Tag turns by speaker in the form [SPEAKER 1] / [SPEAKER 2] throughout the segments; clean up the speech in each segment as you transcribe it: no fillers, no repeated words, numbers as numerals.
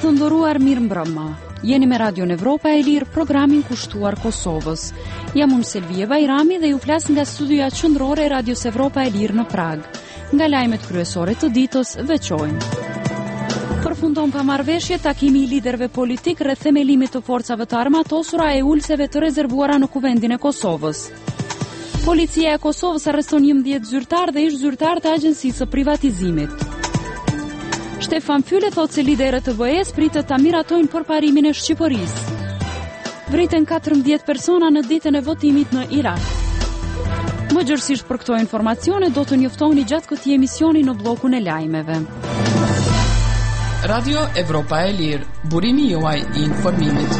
[SPEAKER 1] Të nderuar, mirëmbrëma. Jeni me Radion Evropa e Lirë, programin kushtuar Kosovës. Jam unë Selvie Bajrami dhe ju flas nga studioja qendrore e Radios Evropa e Lirë në Prag. Nga lajmet kryesore të ditës veçojmë: përfundon pa marrëveshje takimi i liderëve politik rreth themelimit të forcave të armatosura e ulseve të rezervuara në kuvendin e Kosovës. Policia e Kosovës arreston 11 zyrtar dhe ish zyrtar të agjencisë së privatizimit. Stefan Füle thotë se liderët e BE-s pritet ta miratojnë përparimin e Shqipërisë. Vriten 14 persona në ditën e votimit në Irak. Më gjërësisht për këto informacione do të njoftoni gjatë këtij emisioni në bllokun e lajmeve.
[SPEAKER 2] Radio Evropa e Lirë, burimi juaj i informimit.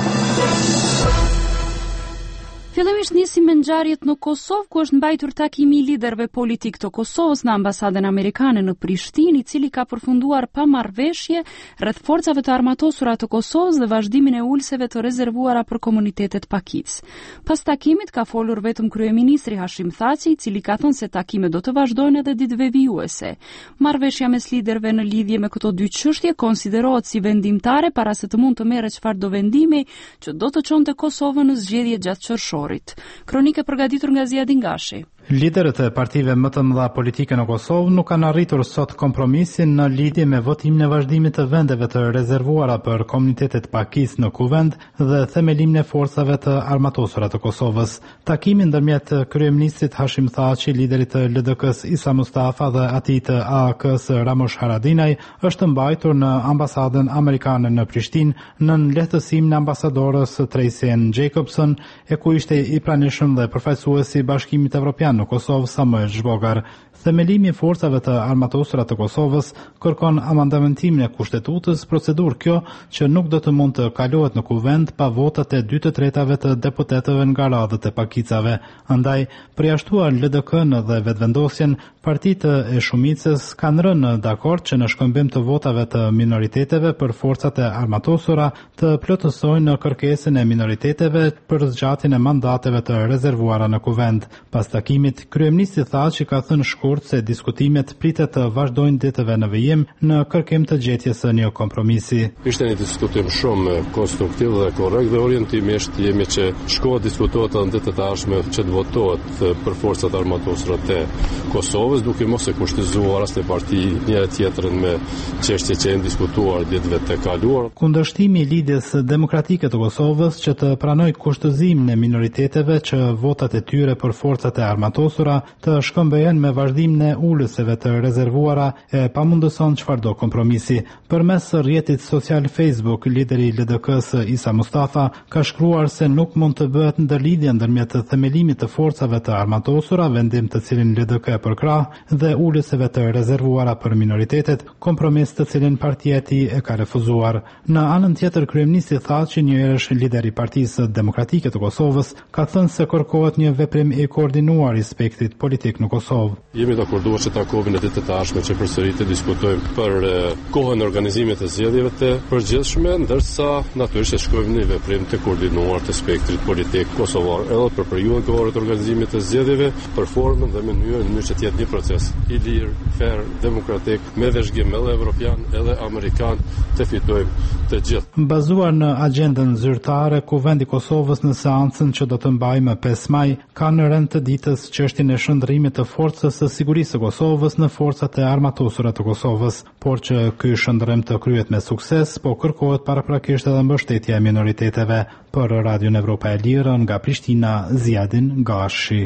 [SPEAKER 1] Fillimisht nisim me ngjarjet në Kosovë, ku është mbajtur takimi i liderëve politik të Kosovës në ambasadën amerikane në Prishtinë, i cili ka përfunduar pa marrëveshje rreth forcave të armatosura të Kosovës dhe vazhdimin e ulseve të rezervuara për komunitetet pakic. Pas takimit ka folur vetëm kryeministri Hashim Thaçi, i cili ka thënë se takimet do të vazhdojnë edhe ditëve vijuese. Marrëveshja mes liderëve në lidhje me këto dy çështje konsiderohet si vendimtare para se të mund të merret çfarëdo vendimi që do të çonte Kosovën në zgjedhje gjatë qershorit. Kronike përgatitur nga Ziadin Gashi.
[SPEAKER 3] Liderët e partive më të mëdha politike në Kosovë nuk kanë arritur sot kompromisin në lidhje me votimin e vazhdimit të vendeve të rezervuara për komunitetet pakis në kuvend dhe themelimin e forcave të armatosura të Kosovës. Takimi ndërmjet kryeministrit Hashim Thaçi, liderit të LDK-s Isa Mustafa dhe atij të AAK-s Ramush Haradinaj është mbajtur në ambasadën amerikane në Prishtinë nën lehtësim në ambasadorës Tracy Ann Jacobson, e ku ishte i pranishëm dhe përfaqësuesi i Bashkimit Evropian në Kosovë Samuel Zhbogar. Themelimi i forcave të armatosura të Kosovës kërkon amandamentimin e kushtetutës, procedurë kjo që nuk do të mund të kalohet në kuvend pa votat e 2/3 të deputetëve nga radhët e pakicave. Andaj, përjashtuar LDK-n dhe vetvendosjen, partitë e shumicës kanë rënë dakord që në shkëmbim të votave të minoriteteve për forcat e armatosura të plotësojnë në kërkesën e minoriteteve për zgjatjen e mandateve të rezervuara në kuvend. Pas takimit, kryeministri Thaçi ka thënë shkurt se diskutimet pritet të vazhdojnë ditëve në vijim në kërkim të gjetjes së një kompromisi.
[SPEAKER 4] Ishte një diskutim shumë konstruktiv dhe korrekt dhe orientimisht jemi që shkohet diskutohet në ditët e ardhshme që të votohet për forcat armatosura të Kosovës, duke mos e kushtëzuar as në parti njëra tjetrën me çështje që janë diskutuar ditëve të kaluara.
[SPEAKER 3] Kundërshtimi i lidhjes demokratike të Kosovës që të pranojë kushtëzimin e minoriteteve që votat e tyre për forcat e armatosura të shkëmbejnë me vazhdimin e ulëseve të rezervuara e pamundëson çfarëdo kompromisi. Përmes rrjetit social Facebook, lideri i LDK-s Isa Mustafa ka shkruar se nuk mund të bëhet ndërlidhje ndërmjet themelimit të forcave të armatosura, vendim të cilin LDK e përkrah, dhe ulëseve të rezervuara për minoritetet, kompromis të cilin partia e tij e ka refuzuar. Në anën tjetër, kryeministri Thaçi, një herësh lider i Partisë Demokratike të Kosovës, ka thënë se kërkohet një veprim i koordinuar i spektrit politik në Kosovë.
[SPEAKER 4] Jemi të akorduar që takohemi në ditët e ardhshme që përsëri të diskutojmë për kohën e organizimit të zgjedhjeve të përgjithshme, ndërsa natyrisht shkojmë në veprim të koordinuar të spektrit politik kosovar, edhe për periudhën kohore të organizimit të zgjedhjeve, për formën dhe mënyrën që të jetë një proces i lirë, fair, demokratik, me vëzhgim edhe evropian edhe amerikan, të fitojmë të gjithë.
[SPEAKER 3] Bazuar në agjendën zyrtare, Kuvendi i Kosovës në seancën që do të mbajë më 5 maj ka në rend të ditës çështjen e shndërrimit të forcës së sigurisë së Kosovës në forcat e armatosura të Kosovës, por që ky shndërrim të kryhet me sukses, po kërkohet paraprakisht edhe mbështetja e minoriteteve. Për Radion Evropa e Lirë nga Prishtina, Ziadin Gashi.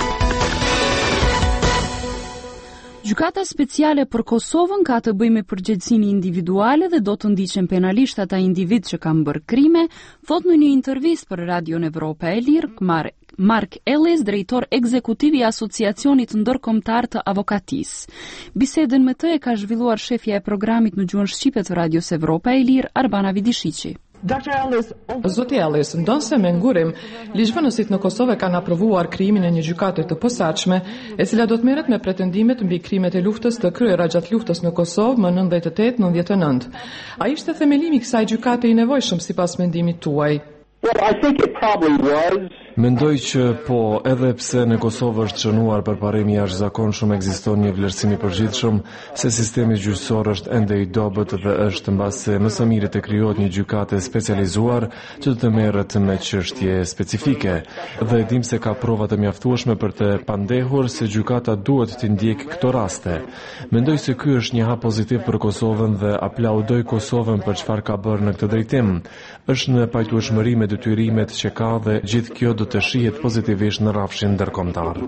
[SPEAKER 1] Gjykata speciale për Kosovën ka të bëjë me përgjegjësinë individuale dhe do të ndiqen penalisht ata individ që kanë bërë krime, thot në një intervistë për Radion Evropa e Lirë Mark Ellis, drejtor ekzekutiv i Asociacionit Ndërkombëtar të Avokatisë. Bisedën me të e ka zhvilluar shefja e programit në gjuhën shqipe të Radios Evropa e Lirë, Arbana Vidishiqi.
[SPEAKER 5] Zoti Ellis, ndonse me ngurim, ligjvënësit në Kosovë kanë aprovuar krimin e një gjykate të posaçme, e cila do të merret me pretendimet mbi krimet e luftës të kryera gjatë luftës në Kosovë më 98-99. A ishte themelimi i kësaj gjykate i nevojshëm sipas mendimit tuaj?
[SPEAKER 6] Well, I think it probably was. Mendoj që po, edhe pse në Kosovë është shënuar përparimi i jashtëzakonshëm, ekziston një vlerësim i përgjithshëm se sistemi gjyqësor është ende i dobët dhe është mbase më së miri të krijohet një gjykate specializuar që të merret me çështje specifike. Dhe dim se ka prova të mjaftueshme për të pandehur se gjykata duhet të ndjekë këto raste. Mendoj se ky është një hap pozitiv për Kosovën dhe aplaudoj Kosovën për çfarë ka bërë në këtë drejtim. Është në pajtueshmëri me detyrimet që ka dhe gjithë kjo do të shihet pozitivisht në rrafshin ndërkombëtar.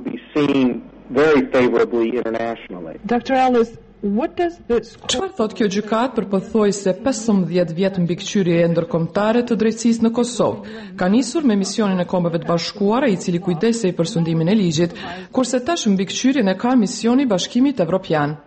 [SPEAKER 5] Dr. Ellis, çfarë thot kjo gjykatë për pothuajse 15 vjet mbikëqyrje ndërkombëtare të drejtësisë në Kosovë? Ka nisur me misionin e Kombeve të Bashkuara, i cili kujdesej për sundimin e ligjit, kurse tash mbikëqyrjen e ka misioni i Bashkimit Evropian.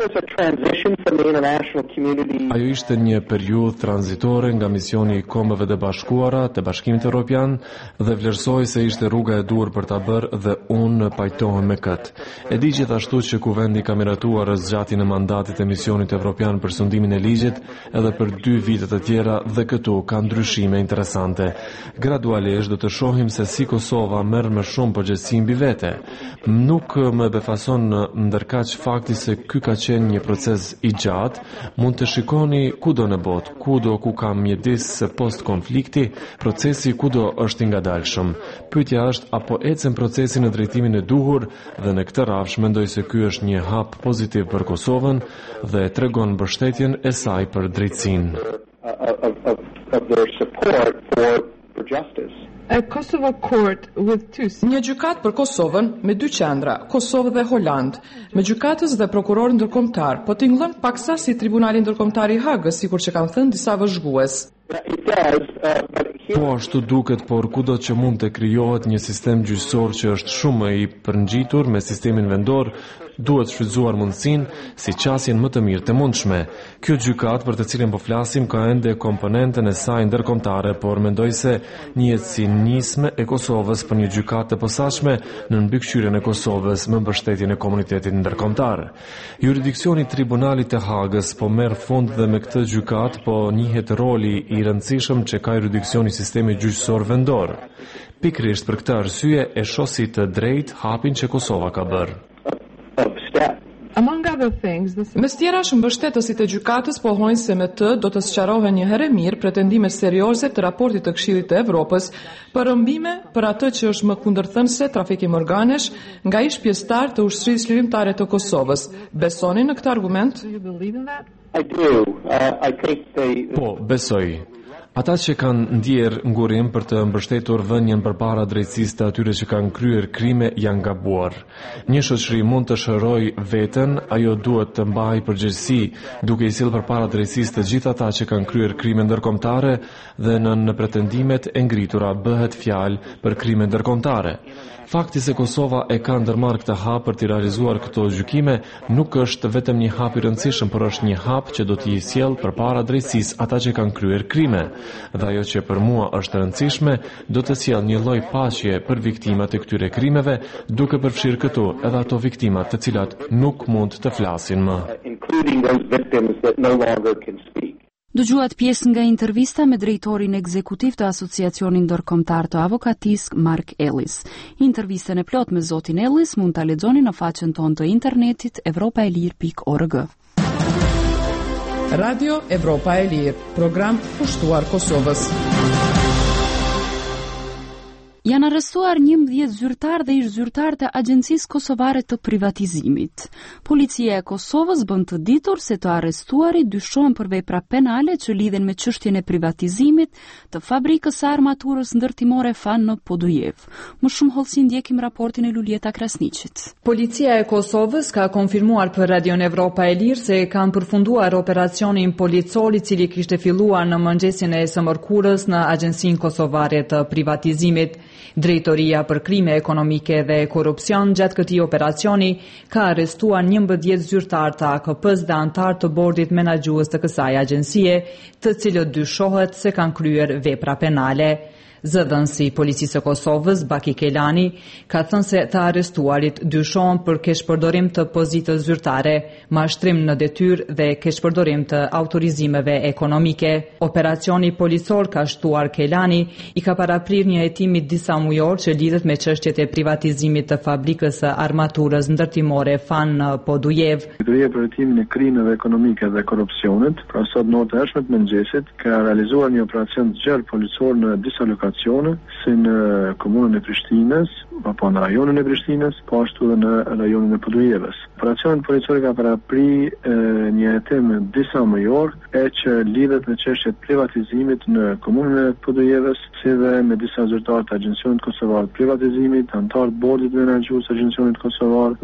[SPEAKER 6] Ajo ishte një periudhë tranzitore nga misioni i Kombeve të Bashkuara të Bashkimit Evropian dhe vlerësoj se ishte rruga e duhur për ta bërë dhe unë pajtohem me këtë. E di gjithashtu që Kuvendi ka miratuar zgjatjen e mandatit e misionit evropian për sundimin e ligjit edhe për 2 vite të tjera dhe këtu ka ndryshime interesante. Gradualisht do të shohim se si Kosova merr më shumë përgjegjësi mbi vete. Nuk më befason ndërkaq fakti se ky ka qenë një proces i gjatë, mund të shikoni kudo në botë, kudo ku ka mjedis post konflikti, procesi kudo është i ngadalshëm. Pyetja është apo ecën procesi në drejtimin e duhur dhe në këtë rrafsh mendoj se ky është një hap pozitiv për Kosovën dhe tregon mbështetjen e saj për drejtësinë.
[SPEAKER 5] Një gjykatë për Kosovën me 2 qendra, Kosovë dhe Holandë, me gjykatës dhe prokuror ndërkombëtar, po tingëllon paksa si Tribunali Ndërkombëtar i Hagës, sikur që kanë thënë disa vëzhgues.
[SPEAKER 6] Po ashtu duket, por kudo që mund të krijohet një sistem gjyqësor që është shumë i përngjitur me sistemin vendor, duhet shfrytzuar mundësinë si qasjen më të mirë të mundshme. Kjo gjykatë për të cilën po flasim ka ende komponentën e saj ndërkombëtare, por mendoj se njihet si nismë e Kosovës për një gjykatë të posaçme në mbikëqyrjen e Kosovës me mbështetjen e komunitetit ndërkombëtar. Jurisdiksioni i Tribunalit të Hagës po merr fund dhe me këtë gjykatë po njihet roli i rëndësishëm që ka jurisdiksioni i sistemit gjyqësor vendor. Pikërisht për këtë arsye e shoh si të drejtë hapin që Kosova ka bërë.
[SPEAKER 5] Mes tjerash, mbështetësit e gjykatës pohojnë se me të do të sqarohen një herë mirë pretendimet serioze të raportit të Këshillit të Evropës për rëmbime për atë që është më kundërthënëse trafikim organesh nga ish pjesëtar të ushtrisë lirimtare të Kosovës. Besoni në këtë argument?
[SPEAKER 6] Po, besoj. Ata që kanë ndjerë ngurim për të mbështetur vënien përpara drejtësisë të atyre që kanë kryer krime janë gabuar. Një shoqëri mund të shërojë veten, ajo duhet të mbajë përgjegjësi duke i sjellë përpara drejtësisë të gjithë ata që kanë kryer krime ndërkombëtare dhe në pretendimet e ngritura bëhet fjalë për krime ndërkombëtare. Fakti se Kosova e ka ndërmarrë këtë hap për të realizuar këto gjykime nuk është vetëm një hap i rëndësishëm, por është një hap që do t'i sjellë përpara drejtësisë ata që kanë kryer krime. Dhe ajo që për mua është e rëndësishme do të sjellë një lloj paqe për viktimat e këtyre krimeve, duke përfshirë këtu edhe ato viktimat të cilat nuk mund të flasin më.
[SPEAKER 1] Dëgjuat pjesë nga intervista me drejtorin ekzekutiv të Asociacionit Ndërkombëtar të Avokatisë, Mark Ellis. Intervistën e plot me zotin Ellis mund ta lexoni në faqen tonë të internetit evropaelir.org.
[SPEAKER 2] Radio Evropa e Lirë, program pushtuar Kosovës.
[SPEAKER 1] Janë arrestuar 11 zyrtar dhe ish zyrtar të Agjencisë Kosovare të Privatizimit. Policia e Kosovës bën të ditur se të arrestuarit dyshohen për vepra penale që lidhen me çështjen e privatizimit të fabrikës së armaturës ndërtimore FAN në Podujev. Më shumë hollësi ndjekim raportin e Lulieta Krasniqit.
[SPEAKER 7] Policia e Kosovës ka konfirmuar për Radion Evropa e Lirë se kanë përfunduar operacionin policor i cili kishte filluar në mëngjesin e së mërkurës në Agjencinë Kosovare të Privatizimit. Drejtoria për krime ekonomike dhe korrupsion gjatë këtij operacioni ka arrestuar 11 zyrtar të AKP-s dhe antar të bordit menaxhues të kësaj agjencie, të cilët dyshohet se kanë kryer vepra penale. Zëdhënësi i Policisë së Kosovës, Baki Kelani, ka thënë se të arrestuarit dyshohen për keshpërdorim të pozitës zyrtare, mashtrim në detyrë dhe keshpërdorim të autorizimeve ekonomike. Operacioni policor, ka shtuar Kelani, i ka paraprir një hetimit disa mujor që lidhet me çështjet e privatizimit të fabrikës së armaturës ndërtimore FAN në Podujev.
[SPEAKER 8] Drejtoria për hetimin e krimeve ekonomike dhe korrupsionit, pra sot në orën e hershme të mëngjesit, ka realizuar një operacion të gjerë policor në disa si në komunën e Prishtinës, apo në rajonin e Prishtinës, po ashtu dhe në rajonin e Podujevës. Operacioni policor ka parapri një hetim disa mëjor që lidhet me çështjet e privatizimit në komunën e Podujevës, si dhe me disa zyrtarë të Agjencionit Kosovar të Privatizimit, anëtar të bordit menaxhues të Agjencionit Kosovar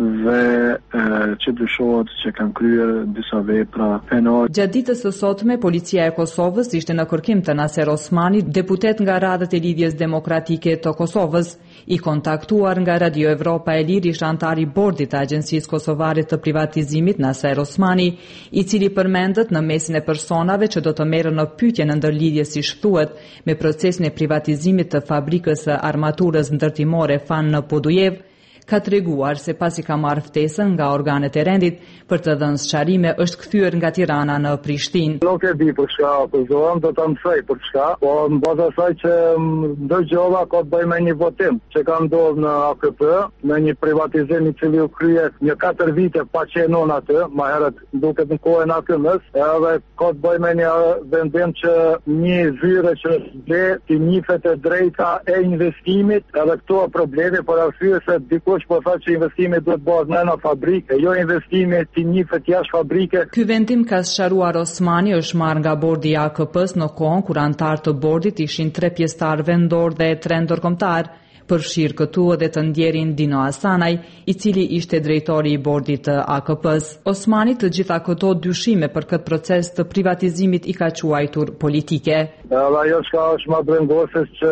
[SPEAKER 8] dhe që dyshohet që kanë kryer disa vepra penale.
[SPEAKER 7] Gjatë ditës së sotme, policia e Kosovës ishte në kërkim të Naser Osmani, deputet nga radhët e Lidhjes Demokratike të Kosovës. I kontaktuar nga Radio Evropa e Lirë ishte antar i bordit të Agjencisë Kosovare të Privatizimit Naser Osmani, i cili përmendet në mesin e personave që do të merren në pyetje në ndërlidhje, siç thuhet, me procesin e privatizimit të fabrikës së armaturës ndërtimore FAN në Podujev, ka treguar se pasi ka marrë ftesën nga organet e rendit për të dhënë sqarime, është kthyer nga Tirana në Prishtinë.
[SPEAKER 8] Nuk e di për çka akuzohem, do ta mësoj për çka, po në bazë asaj që ndërgjova ka të bëjë me një votim që ka ndodhur në AKP, me një privatizim i cili u kryet një 4 vite pa qenon aty, më herët duket në kohën e AKM-s, edhe ka të bëjë me një vendim që një zyre që dhe të njihet e drejta e investimit, edhe këto probleme për arsye se që po thotë që investimi duhet bëhet në fabrike, jo investimi të njihet jashtë fabrike.
[SPEAKER 7] Ky vendim, ka sqaruar Osmani, është marrë nga bordi i AKP-s në kohën kur antar të bordit ishin 3 pjesëtar vendor dhe 3 ndërkombëtar. Përfshir këtu edhe të ndjerin Dino Asanaj, i cili ishte drejtori i bordit të AKP-s. Osmani të gjitha këto dyshime për këtë proces të privatizimit i ka quajtur politike.
[SPEAKER 8] Ajo çka është më brengosës që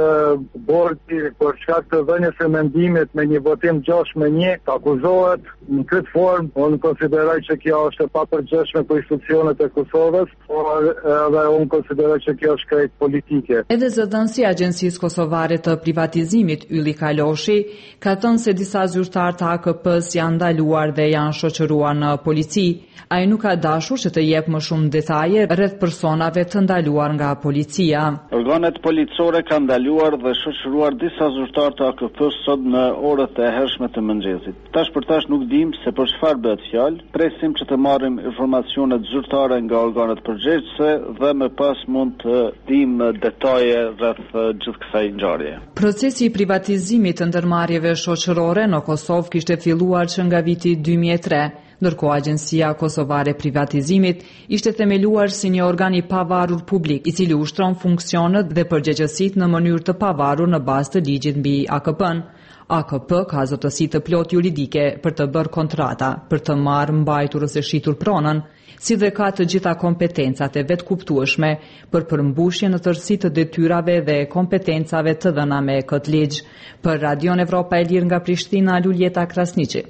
[SPEAKER 8] bordi për shkak të dhënies së mendimit me një votim 6-1 akuzohet në këtë formë. Unë konsideroj që kjo është e papërgjeshme për institucionet e Kosovës, por edhe unë konsideroj që kjo është krejt politike.
[SPEAKER 7] Edhe zëdhënësi i Agjencisë Kosovare të Privatizimit Ylli Kaloshi ka thënë se disa zyrtarë të AKP-s janë ndaluar dhe janë shoqëruar në polici. Ai nuk ka dashur që të jep më shumë detaje rreth personave të ndaluar nga policia.
[SPEAKER 9] Organet policore kanë ndaluar dhe shoqëruar disa zyrtarë të AKP-s sot në orët e hershme të mëngjesit. Tash për tash nuk dim se për çfarë bëhet fjalë. Presim që të marrim informacione zyrtare nga organet përgjegjëse dhe më pas mund të dim detaje rreth gjithë kësaj ngjarjeje.
[SPEAKER 7] Procesi i privatizimit të ndërmarrjeve shoqërore në Kosovë kishte filluar që nga viti 2003, ndërkohë Agjencia Kosovare Privatizimit ishte themeluar si një organ i pavarur publik, i cili ushtron funksionet dhe përgjegjësitë në mënyrë të pavarur në bazë të ligjit mbi AKP-n. AKP ka zotësi të plot juridike për të bërë kontrata, për të marrë, mbajtur ose shitur pronën, si dhe ka të gjitha kompetencat e vetkuptueshme për përmbushje në tërësi të detyrave dhe kompetencave të dhëna me këtë ligj. Për Radio Evropa e Lirë nga Prishtina, Luljeta Krasniqi.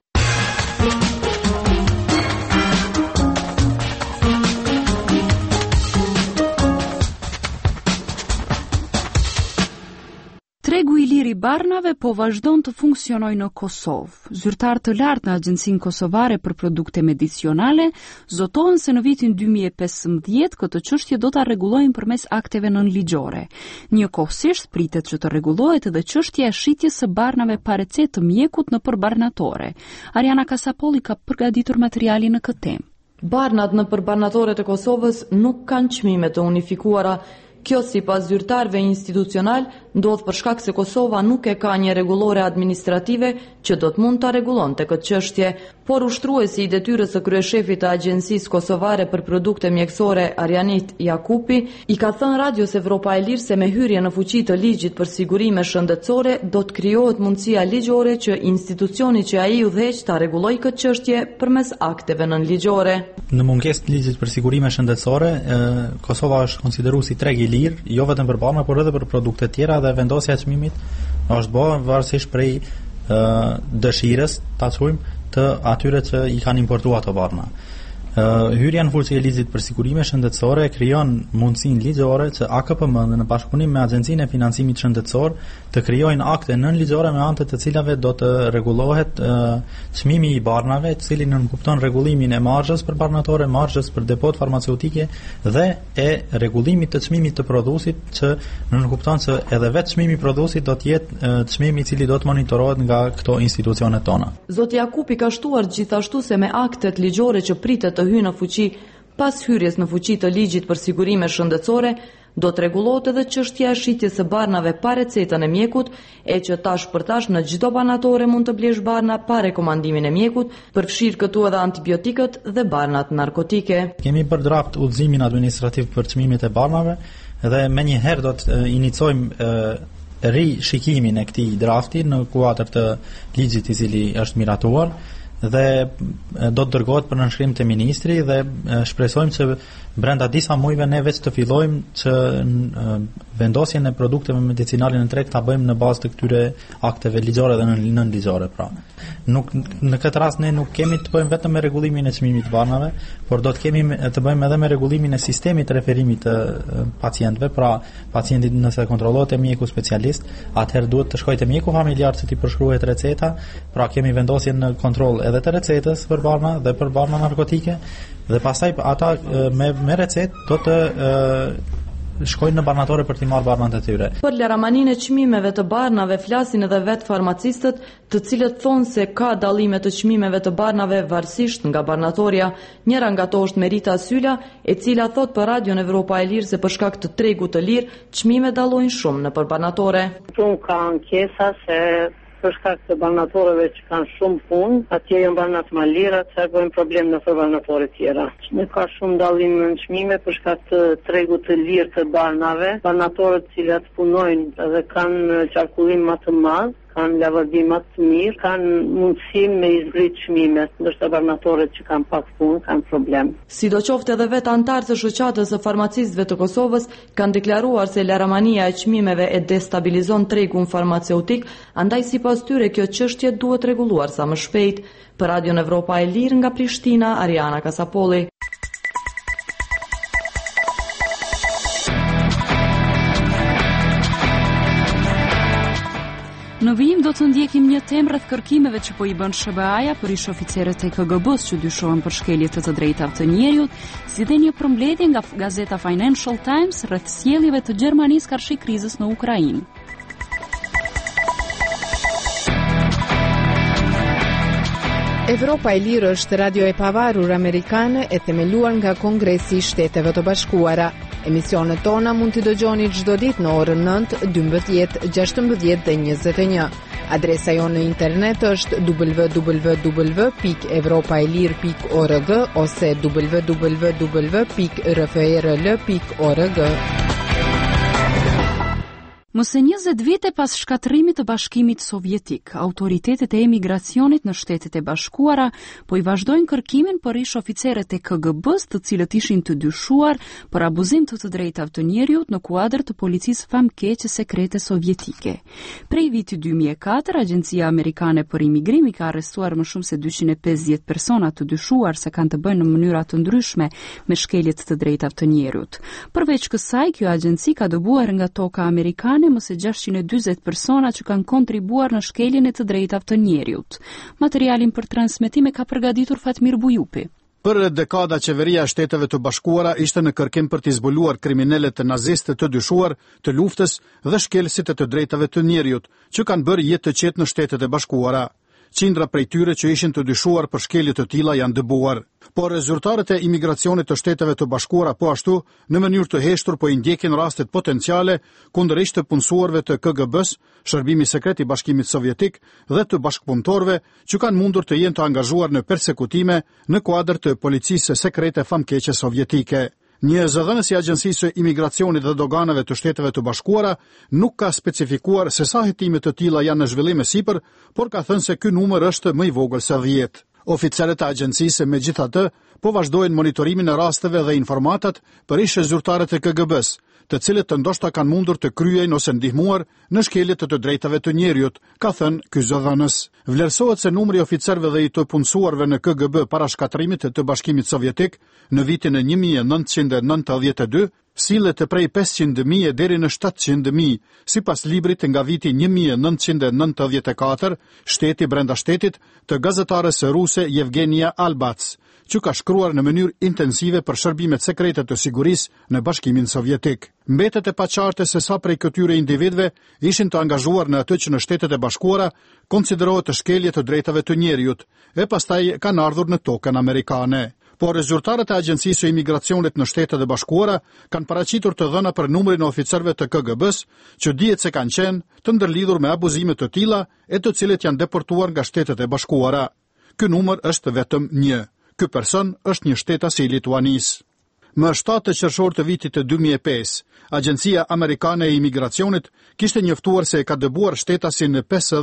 [SPEAKER 1] Tregu i lirë i barnave po vazhdon të funksionojë në Kosovë. Zyrtar të lartë në Agjencinë Kosovare për Produkte Medicinale zotohen se në vitin 2015 këtë çështje do ta rregullojnë përmes akteve nënligjore. Njëkohësisht pritet që të rregullohet edhe çështja e shitjes së barnave pa recetë të mjekut nëpër barnatore. Ariana Kasapolli ka përgatitur materialin në këtë temë.
[SPEAKER 10] Barnat nëpër barnatoret e Kosovës nuk kanë çmime të unifikuara. Kjo sipas zyrtarëve institucional ndodh për shkak se Kosova nuk e ka një rregullore administrative që do të mund ta rregullonte këtë çështje, por ushtruesi i detyrës së kryeshefit të Agjencisë Kosovare për Produkte Mjekësore Arjanit Jakupi i ka thënë Radios Evropa e Lirë se me hyrje në fuqi të ligjit për sigurime shëndetësore do të krijohet mundësia ligjore që institucioni që ai udhëheq ta rregullojë këtë çështje përmes akteve nënligjore.
[SPEAKER 11] Në mungesë të ligjit për sigurime shëndetësore, Kosova është konsideruar si treg i lirë, jo vetëm për barna, por edhe për produkte tjera dhe vendosja e çmimit është bërë varësisht prej dëshirës, ta thujmë, të atyre që i kanë importuar ato barna. Hyrja në fuqi e ligjit për sigurime shëndetësore krijon mundësinë ligjore që AKPM në bashkëpunim me Agjencinë e Financimit Shëndetësor të krijojnë akte nënligjore me anë të cilave do të rregullohet çmimi i barnave, i cili nënkupton rregullimin e marzhës për barnatore, marzhës për depot farmaceutike dhe e rregullimit të çmimit të prodhuesit që nënkupton se edhe vetë çmimi i prodhuesit do të jetë çmimi i cili do të monitorohet nga këto institucionet tona.
[SPEAKER 10] Zoti Jakupi ka shtuar gjithashtu se me aktet ligjore që pritet të hyjnë në fuqi pas hyrjes në fuqi të ligjit për sigurime shëndetësore, do të rregullohet edhe çështja e shitjes së barnave pa recetën e mjekut, e që tash për tash në çdo banatore mund të blesh barna pa rekomandimin e mjekut, përfshir këtu edhe antibiotikët dhe barnat narkotike.
[SPEAKER 11] Kemi për draft udhëzimin administrativ për çmimet e barnave dhe menjëherë do të inicojmë rishikimin e këtij drafti në kuadër të ligjit i cili është miratuar dhe do të dërgohet për nënshkrim te ministri dhe shpresojmë që brenda disa muajve ne vetë të fillojmë që vendosjen e produkteve medicinale në treg ta bëjmë në bazë të këtyre akteve ligjore dhe nënligjore. Pra, nuk në këtë rast ne nuk kemi të bëjmë vetëm me rregullimin e çmimit të barnave, por do të kemi të bëjmë edhe me rregullimin e sistemit të referimit të pacientëve. Pra, pacienti nëse kontrollohet te mjeku specialist, atëherë duhet të shkojë te mjeku familjar që t'i përshkruhet receta. Pra, kemi vendosjen në kontroll edhe të recetës për barna dhe për barna narkotike dhe pastaj ata me recetë do të shkojnë në barnatore për t'i marrë barnat e tyre.
[SPEAKER 10] Për laramaninë e çmimeve të barnave flasin edhe vetë farmacistët, të cilët thonë se ka dallime të çmimeve të barnave varësisht nga barnatoria. Njëra nga to është Merita Syla, e cila thot për Radion Evropa e Lirë se për shkak të tregut të lirë, çmimet dallojnë shumë në për barnatore.
[SPEAKER 12] Ka ankesa se për shkak të barnatorëve që kanë shumë punë, atje janë barnat më lira, që bëjnë problem në për barnatore tjera. Ne ka shumë dallim në çmime për shkak të tregut të lirë të barnave. Barnatorët të cilat punojnë dhe kanë qarkullim më të madh, kanë lavërdim më të mirë, kanë mundësi me izbrit çmimet, ndërsa barnatorët që kanë pak punë kanë problem.
[SPEAKER 10] Sidoqoftë edhe vetë antarët e shoqatës së farmacistëve të Kosovës kanë deklaruar se laramania e çmimeve e destabilizon tregun farmaceutik, andaj sipas tyre kjo çështje duhet rregulluar sa më shpejt. Për Radion Evropa e Lirë nga Prishtina, Ariana Kasapolli.
[SPEAKER 1] Në vijim do të ndjekim një temë rreth kërkimeve që po i bën SBA-ja për ish oficerët e KGB-s që dyshohen për shkelje të drejtave të njerëzit, si dhe një përmbledhje nga gazeta Financial Times rreth sjelljeve të Gjermanisë karshi krizës në Ukrainë.
[SPEAKER 13] Evropa e Lirë është radio e pavarur amerikane e themeluar nga Kongresi i Shteteve të Bashkuara. Emisionet tona mund t'i dëgjoni çdo ditë në orën 9, 12, 16 dhe 21. Adresa jonë në internet është www.evropaelir.org ose www.rfrl.org.
[SPEAKER 1] Më së 20 vite pas shkatërimit të Bashkimit Sovjetik, autoritetet e emigracionit në Shtetet e Bashkuara po i vazhdojnë kërkimin për ish oficerët e KGB-s, të cilët ishin të dyshuar për abuzim të drejtave të njerëzit në kuadër të policisë famkeqe sekrete sovjetike. Prej vitit 2004, Agjencia Amerikane për Imigrim ka arrestuar më shumë se 250 persona të dyshuar se kanë të bëjnë në mënyra të ndryshme me shkeljet të drejtave të njerëzit. Përveç kësaj, kjo agjenci ka dëbuar nga toka amerikane më se 640 persona që kanë kontribuar në shkeljen e të drejtave të njerëzit. Materialin për transmetim e ka përgatitur Fatmir Bujupi.
[SPEAKER 14] Për dekada qeveria e Shteteve të Bashkuara ishte në kërkim për të zbuluar kriminalet të nazistë të dyshuar, të luftës dhe shkelësit të drejtave të njerëzit, që kanë bërë jetë të qetë në Shtetet e Bashkuara. Qindra prej tyre që ishin të dyshuar për shkelje të tilla janë dëbuar. Por rezultatet e imigracionit të Shteteve të Bashkuara po ashtu në mënyrë të heshtur po i ndjekin rastet potenciale kundërshtë të punësuarve të KGB-s, shërbimi sekret i Bashkimit Sovjetik dhe të bashkëpunëtorëve që kanë mundur të jenë të angazhuar në persekutime në kuadër të policisë sekrete famkeqe sovjetike. Një zëdhënës i Agjencisë së Imigracionit dhe Doganave të Shteteve të Bashkuara nuk ka specifikuar se sa hetime të tilla janë në zhvillim e sipër, por ka thënë se ky numër është më i vogël se 10. Oficerët e agjencisë megjithatë po vazhdojnë monitorimin e rasteve dhe informatat për ish zyrtarët e KGB-s, të cilët të ndoshta kanë mundur të kryejnë ose ndihmuar në shkelje të drejtave të njerëzit, ka thënë ky zëdhënës. Vlerësohet se numri i oficerëve dhe i të punësuarve në KGB para shkatrimit të Bashkimit Sovjetik në vitin e 1992 sillet të prej 500.000 deri në 700.000, sipas librit nga viti 1994, Shteti brenda shtetit, të gazetarës ruse Yevgenia Albac, që ka shkruar në mënyrë intensive për shërbimet sekrete të sigurisë në Bashkimin Sovjetik. Mbetet e paqartë se sa prej këtyre individëve ishin të angazhuar në atë që në Shtetet e Bashkuara konsiderohet të shkelje të drejtave të njerëzit, e pastaj kanë ardhur në tokën amerikane. Por zyrtarët e Agjencisë së Imigracionit në Shtetet e Bashkuara kanë paraqitur të dhëna për numrin e oficerëve të KGB-s që dihet se kanë qenë të ndërlidhur me abuzime të tilla e të cilët janë deportuar nga Shtetet e Bashkuara. Ky numër është vetëm 1. Ky person është një shtetës i Lituanisë. Më 7 qershor të vitit të 2005, Agjencia Amerikane e Imigracionit kishte njoftuar se ka dëbuar shtetasin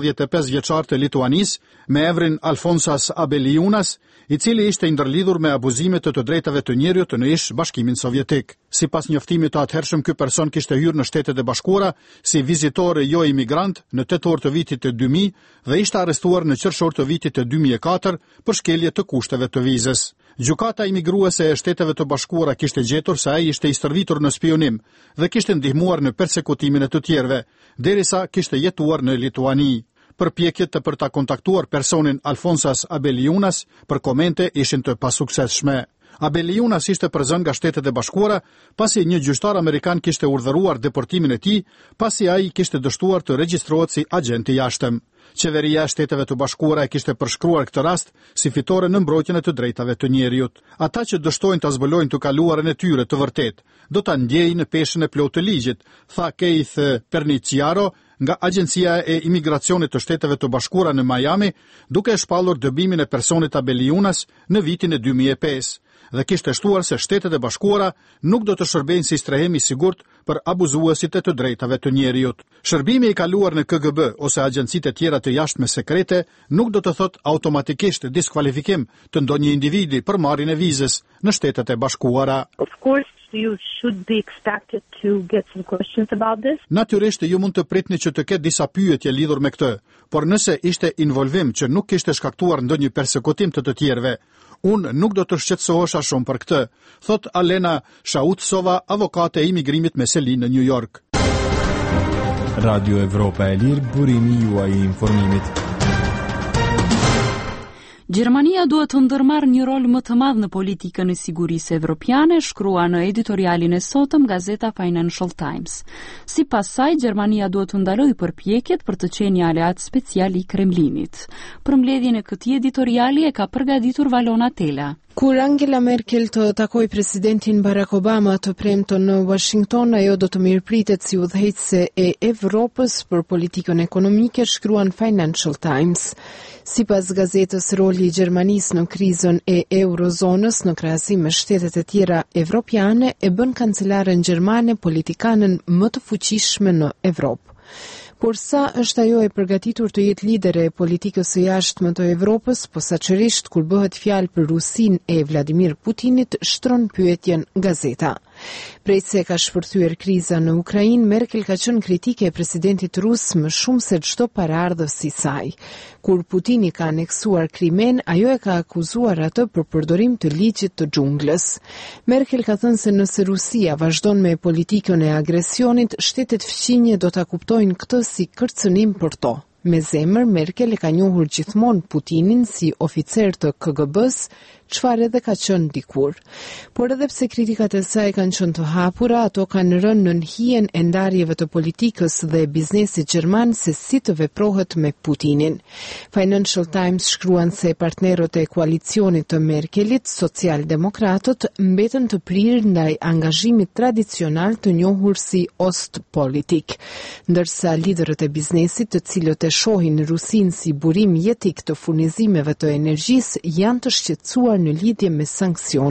[SPEAKER 14] 55 vjeçar të Lituanisë me emrin Alfonsas Abeliunas, i cili ishte ndërlidhur me abuzime të drejtave të njerëzit në ish Bashkimin Sovjetik. Sipas njoftimit të atëhershëm, ky person kishte hyrë në Shtetet e Bashkuara si vizitor jo imigrant në tetor të vitit të 2000 dhe ishte arrestuar në qershor të vitit të 2004 për shkelje të kushteve të vizës. Gjykata imigruese e Shteteve të Bashkuara kishte gjetur se ai ishte i stërvitur në spionim dhe kishte ndihmuar në persekutimin e të tjerëve, derisa kishte jetuar në Lituani. Përpjekjet për ta kontaktuar personin Alfonsas Abeliunas për komente ishin të pasuksesshme. Abeliunas ishte përzën nga Shtetet e Bashkuara pasi një gjyqtar amerikan kishte urdhëruar deportimin e tij, pasi ai kishte dështuar të regjistrohet si agent i jashtëm. Qeveria e Shteteve të Bashkuara e kishte përshkruar këtë rast si fitore në mbrojtjen e të drejtave të njerëzit. Ata që dështojnë ta zbulojnë të kaluarën e tyre të vërtet, do ta ndjejnë në peshën e plotë të ligjit, tha Keith Perniciaro nga Agjencia e Imigracionit të Shteteve të Bashkuara në Miami, duke shpallur dëbimin e personit Abeliunas në vitin e 2005 dhe kishte shtuar se Shtetet e Bashkuara nuk do të shërbejnë si strehem i sigurt për abuzuesit e të drejtave të njerëzit. Shërbimi i kaluar në KGB ose agjencitë e tjera të jashtme sekrete nuk do të thotë automatikisht diskualifikim të ndonjë individi për marrjen e vizës në Shtetet e Bashkuara.
[SPEAKER 15] Of course, you should be expected to get some questions about this.
[SPEAKER 14] Natyrisht ju mund të pritni që të ketë disa pyetje lidhur me këtë, por nëse ishte involvim që nuk kishte shkaktuar ndonjë persekutim të tjerëve, unë nuk do të shqetësohesha shumë për këtë, thot Alena Shautsova, avokate e imigrimit me seli në New York.
[SPEAKER 6] Radio Evropa e Lirë, burimi juaj i informimit.
[SPEAKER 1] Gjermania duhet të ndërmarrë një rol më të madh në politikën e sigurisë evropiane, shkrua në editorialin e sotëm gazeta Financial Times. Sipas saj, Gjermania duhet të ndalojë përpjekjet për të qenë një aleat special i Kremlinit. Përmbledhjen e këtij editoriali e ka përgatitur Valona Tela.
[SPEAKER 13] Kur Angela Merkel të takoj presidentin Barack Obama të premton në Washington, ajo do të mirëpritet si udhëheqëse e Evropës për politikën ekonomike, shkruan Financial Times. Sipas gazetës, roli i Gjermanisë në krizën e eurozonës në krahasim me shtetet e tjera evropiane e bën kancelaren gjermane politikanën më të fuqishme në Evropë. Por sa është ajo e përgatitur të jetë lidere e politikës së jashtme të Evropës, posaçërisht kur bëhet fjalë për Rusinë e Vladimir Putinit, shtron pyetjen gazeta. Prej se ka shpërthyer kriza në Ukrainë, Merkel ka qenë kritike e presidentit rus më shumë se çdo paraardhës i saj. Kur Putini ka aneksuar Krimen, ajo e ka akuzuar atë për përdorim të ligjit të xhunglës. Merkel ka thënë se nëse Rusia vazhdon me politikën e agresionit, shtetet fqinje do ta kuptojnë këtë si kërcënim për to. Me zemër, Merkel e ka njohur gjithmonë Putinin si oficer të KGB-s, çfarë edhe ka qenë dikur. Por edhe pse kritikat e saj kanë qenë të hapura, ato kanë rënë në hijen e ndarjeve të politikës dhe biznesit gjerman se si të veprohet me Putinin. Financial Times shkruan se partnerët e koalicionit të Merkelit, socialdemokratët, mbetën të prirë ndaj angazhimit tradicional të njohur si Ostpolitik, ndërsa liderët e biznesit, të cilët e shohin Rusinë si burim jetik të furnizimeve të energjisë, janë të shqetësuar në lidhje me sanksionet.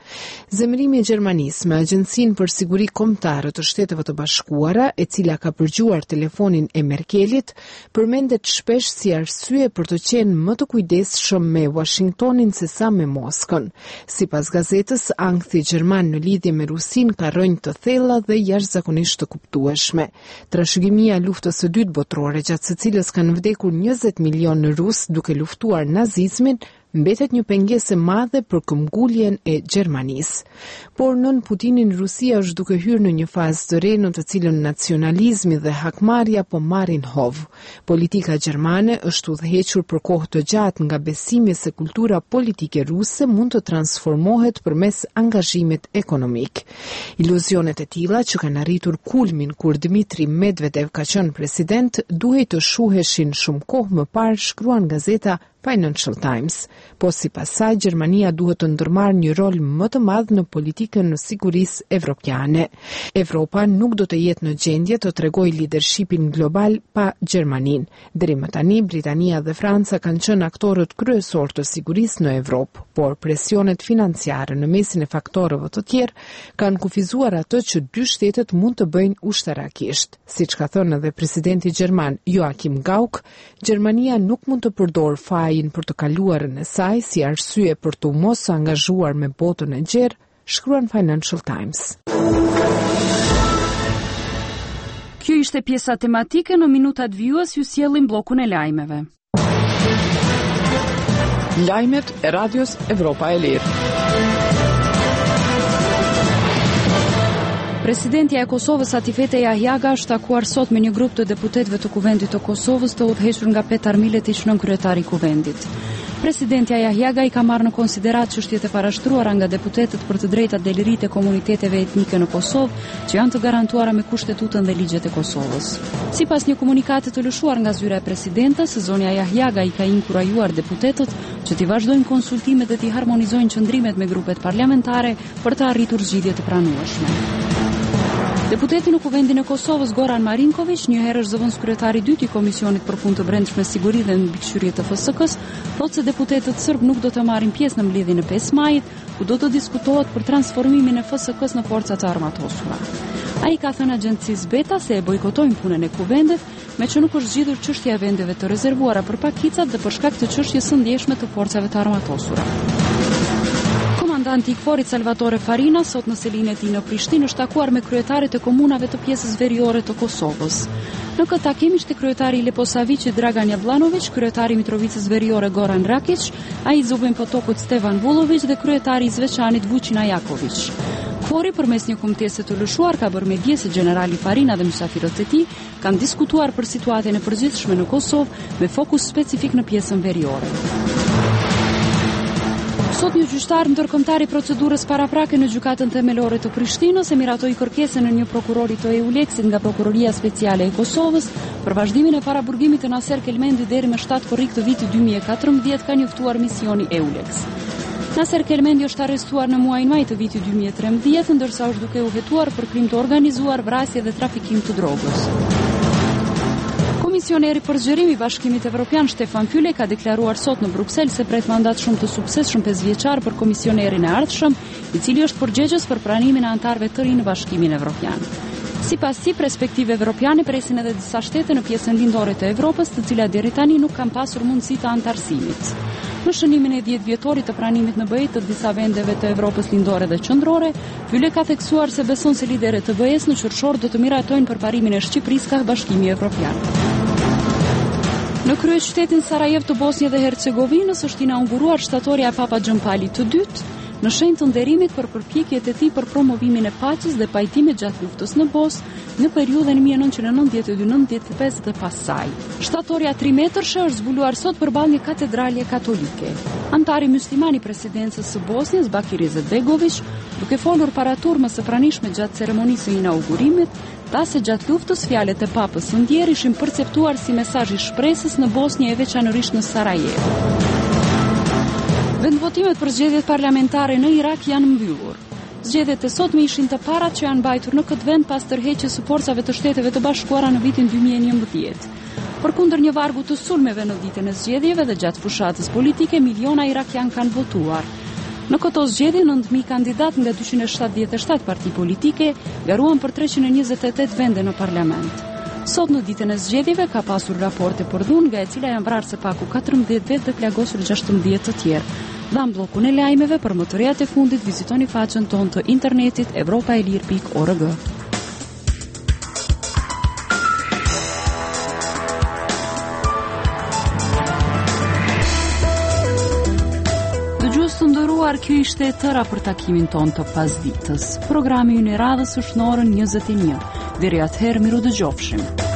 [SPEAKER 13] Zemërimi i Gjermanisë me Agjencinë për Siguri Kombëtare të Shteteve të Bashkuara, e cila ka përgjuar telefonin e Merkelit, përmendet shpesh si arsye për të qenë më të kujdesshëm me Washingtonin se sa me Moskën. Sipas gazetës, ankthi gjerman në lidhje me Rusin ka rënjë të thella dhe jashtëzakonisht të kuptueshme. Trashëgimia e luftës së dytë botërore, gjatë së cilës kanë vdekur 20 milionë rus duke luftuar nazizmin, mbetet një pengesë e madhe për këmbguljen e Gjermanisë. Por nën Putinin, Rusia është duke hyrë në një fazë të re në të cilën nacionalizmi dhe hakmarrja po marrin hov. Politika gjermane është udhëhequr për kohë të gjatë nga besimi se kultura politike ruse mund të transformohet përmes angazhimit ekonomik. Iluzionet e tilla që kanë arritur kulmin kur Dmitri Medvedev ka qenë president, duhej të shuheshin shumë kohë më parë, shkruan gazeta Financial Times. Po sipas saj, Gjermania duhet të ndërmarrë një rol më të madh në politikën në sigurisë evropiane. Evropa nuk do të jetë në gjendje të tregojë leadershipin global pa Gjermaninë. Deri më tani, Britania dhe Franca kanë qenë aktorët kryesor të sigurisë në Evropë, por presionet financiare në mesin e faktorëve të tjerë kanë kufizuar atë që dy shtetet mund të bëjnë ushtarakisht. Siç ka thënë edhe presidenti gjerman Joachim Gauck, Gjermania nuk mund të përdorë fajin për të kaluarën e saj si arsye për të mos angazhuar me botën e gjerë, shkruan Financial Times.
[SPEAKER 1] Kjo ishte pjesa tematike, në minutat vijues ju sjellim bllokun e lajmeve.
[SPEAKER 5] Lajmet e Radios Evropa e Lirë.
[SPEAKER 1] Presidentja e Kosovës Atifete Jahjaga është takuar sot me një grup të deputetëve të Kuvendit të Kosovës të udhëhequr nga Petar Miletić, nën kryetari i Kuvendit. Presidentja Jahjaga i ka marrë në konsiderat çështjet e parashtruara nga deputetët për të drejtat dhe liritë e komuniteteve etnike në Kosovë, që janë të garantuara me kushtetutën dhe ligjet e Kosovës. Sipas një komunikati të lëshuar nga zyra e presidentes, zonja Jahjaga i ka inkurajuar deputetët që t'i vazhdojnë konsultimet dhe t'i harmonizojnë qëndrimet me grupet parlamentare për të arritur zgjidhje të pranueshme. Deputeti në Kuvendin e Kosovës Goran Marinković, një herë është zëvendës kryetari i dytë i Komisionit për Punë të Brendshme, Siguri dhe Mbikëqyrje të FSK-s, thotë se deputetët serb nuk do të marrin pjesë në mbledhjen e 5 majit, ku do të diskutohet për transformimin e FSK-s në forca të armatosura. Ai ka thënë agjencisë Beta se e bojkotojnë punën e kuvendet, me që nuk është zgjidhur çështja e vendeve të rezervuara për pakicat dhe për shkak të çështjes së ndjeshme të forcave të armatosura. Komandanti i KFOR-it Salvatore Farina sot në selinë e tij në Prishtinë është takuar me kryetarët e komunave të pjesës veriore të Kosovës. Në këtë takim ishte kryetari i Leposavicit Dragan Jablanović, kryetari i Mitrovicës Veriore Goran Rakić, ai i Zubin Potokut Stevan Vulović dhe kryetari i Zveçanit Vučina Jaković. KFOR-i përmes një komitese të lëshuar ka bërë me dje se generali Farina dhe mysafirët e tij kanë diskutuar për situatën e përgjithshme në Kosovë me fokus specifik në pjesën veriore. Sot një gjyqtar ndërkombëtar i procedurës paraprake në gjykatën themelore të Prishtinës e miratoi kërkesën e një prokurori të EULEX-it nga Prokuroria Speciale e Kosovës për vazhdimin e paraburgimit të Naser Kelmendi deri më 7 korrik të vitit 2014, ka njoftuar misioni EULEX. Naser Kelmendi është arrestuar në muajin maj të vitit 2013, ndërsa është duke u hetuar për krim të organizuar, vrasje dhe trafikim të drogës. Komisioneri për zgjerim i Bashkimit Evropian Stefan Füle ka deklaruar sot në Bruksel se pret mandat shumë të suksesshëm 5 vjeçar për komisionerin e ardhshëm, i cili është përgjegjës për pranimin e anëtarëve të rinj në Bashkimin Evropian. Sipas tij, perspektive evropiane presin edhe disa shtete në pjesën lindore të Evropës, të cilat deri tani nuk kanë pasur mundësi të anëtarësimit. Në shënimin e 10 vjetorit të pranimit në BE të disa vendeve të Evropës lindore dhe qendrore, Füle ka theksuar se beson se liderët e BE-s në qershor do të miratojnë përparimin e Shqipërisë ka Bashkimi Evropian. Në kryeqytetin Sarajevo të Bosnjë dhe Hercegovinës është inauguruar shtatorja e Papa Xhan Pali të dytë, në shenjë të nderimit për përpjekjet e tij për promovimin e paqes dhe pajtimit gjatë luftës në Bosnë në periudhën 1992-95 dhe pas saj. Shtatorja 3 metërshe është zbuluar sot përballë një katedrale katolike. Antari mysliman i presidencës së Bosnjës, Bakir Izetbegović, duke folur para turmës së pranishme gjatë ceremonisë së inaugurimit, tha se gjatë luftës fjalët e Papës së ndjer ishin perceptuar si mesazh i shpresës në Bosnjë e veçanërisht në Sarajevo. Vendvotimet për zgjedhjet parlamentare në Irak janë mbyllur. Zgjedhjet e sotme ishin të parat që janë mbajtur në këtë vend pas tërheqjes së forcave të Shteteve të Bashkuara në vitin 2011. Përkundër një vargu të sulmeve në ditën e zgjedhjeve dhe gjatë fushatës politike, miliona irakian kanë votuar. Në këto zgjedhje 9000 kandidat nga 277 parti politike garuan për 328 vende në parlament. Sot në ditën e zgjedhjeve ka pasur raporte për dhunë, nga e cila janë vrarë së paku 14 vetë dhe plagosur 16 të tjerë. Dham bllokun e lajmeve për më të rejat e fundit, vizitoni faqen tonë të internetit evropaelir.org. Dëgjues të nderuar, kjo ishte e tëra për takimin ton të pasditës. Programi ynë i radhës është në orën 21. Deri atëherë, miru dëgjofshim.